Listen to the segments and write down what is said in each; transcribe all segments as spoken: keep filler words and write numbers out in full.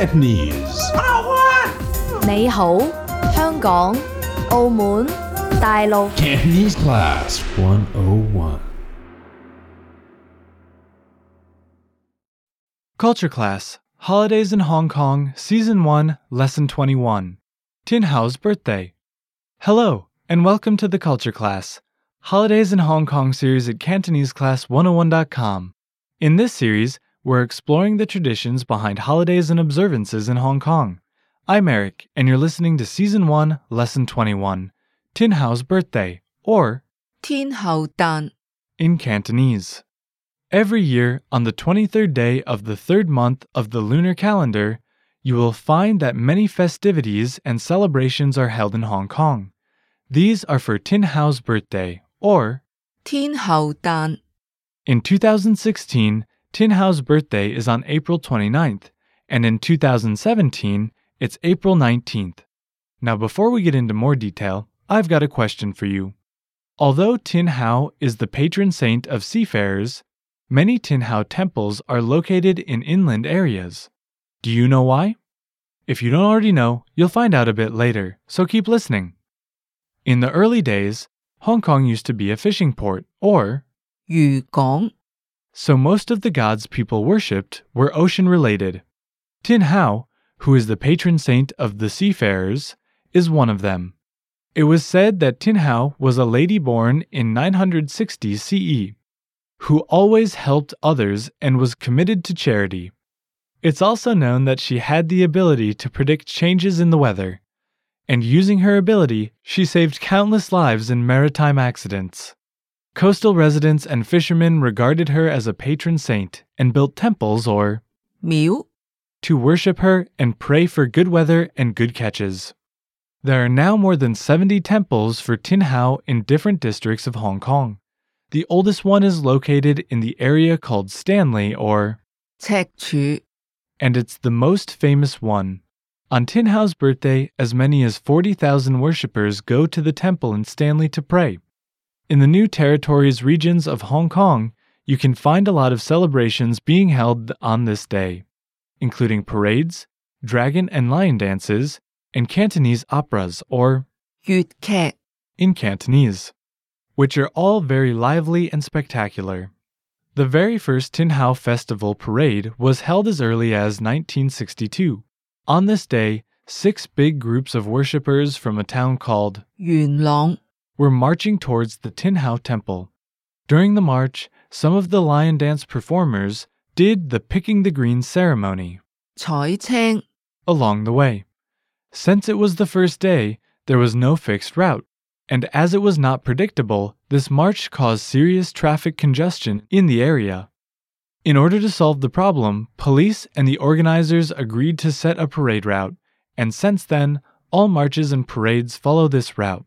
Cantonese. 你好，香港、澳門、大陸。 Cantonese Class one oh one. Culture Class, Holidays in Hong Kong, Season one, Lesson twenty-one. Tin Hao's Birthday. Hello, and welcome to the Culture Class, Holidays in Hong Kong series at Cantonese Class one oh one dot com. In this series, we're exploring the traditions behind holidays and observances in Hong Kong. I'm Eric, and you're listening to Season one, Lesson twenty-one, Tin Hao's Birthday, or 天后誕 in Cantonese. Every year, on the twenty-third day of the third month of the lunar calendar, you will find that many festivities and celebrations are held in Hong Kong. These are for Tin Hao's birthday, or 天后誕 in two thousand sixteen, Tin Hao's birthday is on April twenty-ninth, and in two thousand seventeen, it's April nineteenth. Now, before we get into more detail, I've got a question for you. Although Tin Hao is the patron saint of seafarers, many Tin Hao temples are located in inland areas. Do you know why? If you don't already know, you'll find out a bit later, so keep listening. In the early days, Hong Kong used to be a fishing port, or 漁港 so most of the gods people worshipped were ocean-related. Tin Hao, who is the patron saint of the seafarers, is one of them. It was said that Tin Hao was a lady born in nine hundred sixty C E, who always helped others and was committed to charity. It's also known that she had the ability to predict changes in the weather, and using her ability, she saved countless lives in maritime accidents. Coastal residents and fishermen regarded her as a patron saint and built temples or 廟 to worship her and pray for good weather and good catches. There are now more than seventy temples for Tin Hao in different districts of Hong Kong. The oldest one is located in the area called Stanley, or 赤柱 and it's the most famous one. On Tin Hao's birthday, as many as forty thousand worshippers go to the temple in Stanley to pray. In the New Territories regions of Hong Kong, you can find a lot of celebrations being held on this day, including parades, dragon and lion dances, and Cantonese operas, or 粵劇 in Cantonese, which are all very lively and spectacular. The very first Tin Hao Festival parade was held as early as nineteen sixty-two. On this day, six big groups of worshippers from a town called 元朗 were marching towards the Tin Hao Temple. During the march, some of the lion dance performers did the picking the green ceremony 採青 along the way. Since it was the first day, there was no fixed route, and as it was not predictable, this march caused serious traffic congestion in the area. In order to solve the problem, police and the organizers agreed to set a parade route, and since then, all marches and parades follow this route.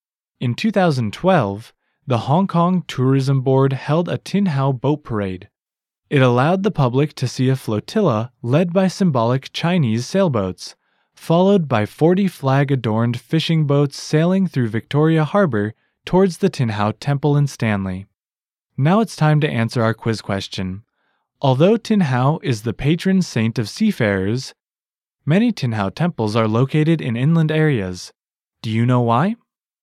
In two thousand twelve, the Hong Kong Tourism Board held a Tin Hao boat parade. It allowed the public to see a flotilla led by symbolic Chinese sailboats, followed by forty flag-adorned fishing boats sailing through Victoria Harbour towards the Tin Hao Temple in Stanley. Now it's time to answer our quiz question. Although Tin Hao is the patron saint of seafarers, many Tin Hao temples are located in inland areas. Do you know why?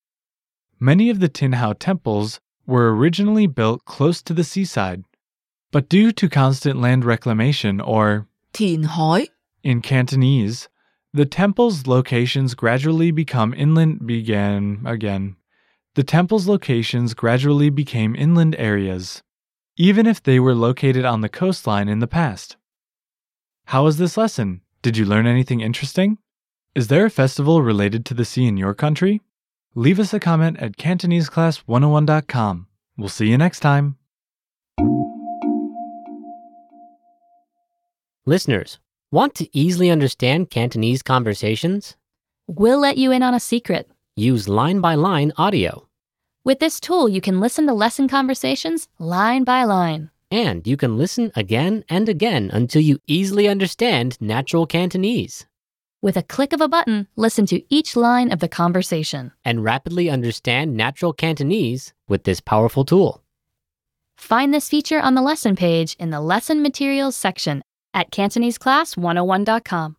Many of the Tin Hao temples were originally built close to the seaside, but due to constant land reclamation, or 填海 in Cantonese, the temple's locations gradually become inland began again. The temple's locations gradually became inland areas, even if they were located on the coastline in the past. How was this lesson? Did you learn anything interesting? Is there a festival related to the sea in your country? Leave us a comment at Cantonese Class one oh one dot com. We'll see you next time. Listeners, want to easily understand Cantonese conversations? We'll let you in on a secret. Use line-by-line audio. With this tool, you can listen to lesson conversations line by line. And you can listen again and again until you easily understand natural Cantonese. With a click of a button, listen to each line of the conversation. And rapidly understand natural Cantonese with this powerful tool. Find this feature on the lesson page in the Lesson Materials section at Cantonese Class one oh one dot com.